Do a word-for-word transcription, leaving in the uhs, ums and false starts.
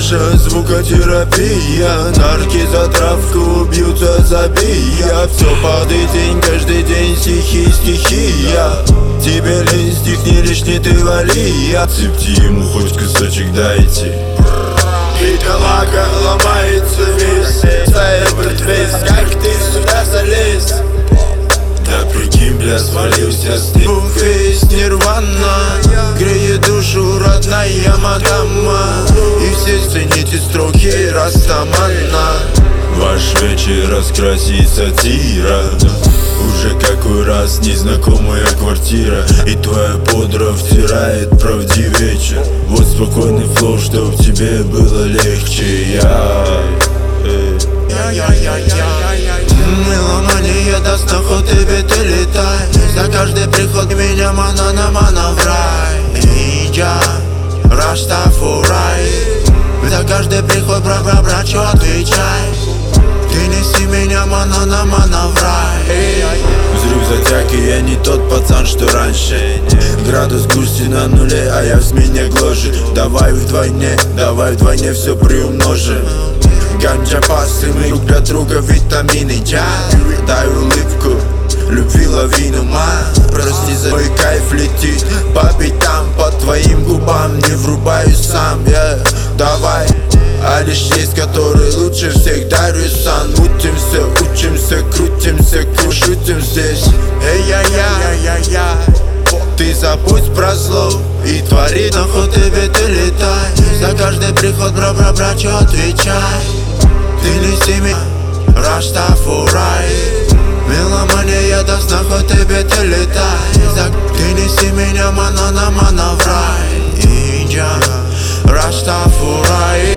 наша звукотерапия. Нарки за травку бьются, забия. Все падает день, каждый день стихи, стихия. Тебе лень, стих не лишний, ты вали. Отсыпьте ему хоть кусочек дайте. Бедолага ломается весь, Сайберт весь, как ты сюда залез? Да прикинь, бля, свалился с ним. Бумфейс нирвана, греет душу родная мадама. И все цените строки Растамана. Ваш вечер раскрасит сатира. Уже какой раз незнакомая квартира. И твоя подра втирает правдивече. Вот спокойный флоу, чтоб тебе было легче. Я Меломания даст нахуй тебе, ты летай. За каждый приход меня мана на мана в рай. И я Растафурай. За каждый приход бра-бра-бра, чё отвечай? Ты неси меня мана на мана в рай. Взрыв затяги, я не тот пацан, что раньше. Градус грусти на нуле, а я в смене гложи. Давай вдвойне, давай вдвойне все приумножим. Ганджа пасы, мы друг для друга витамины. Я дай улыбку, любви лавину, ма. Прости за мой кайф летит по пятам, по твоим губам не врубаюсь сам, yeah. Давай, а лишь есть, который лучше всех дарю сан. Мутимся, учимся, крутимся, крушим здесь. Эй-я-я, ты забудь про зло и твори нахуй тебе, ты летай. За каждый приход бра-бра-бра, чё отвечай? Ты неси меня, Растафурай. Меломания даст нахуй тебе, ты летай. За... Ты неси меня мана на мана в рай. И я Растафурай.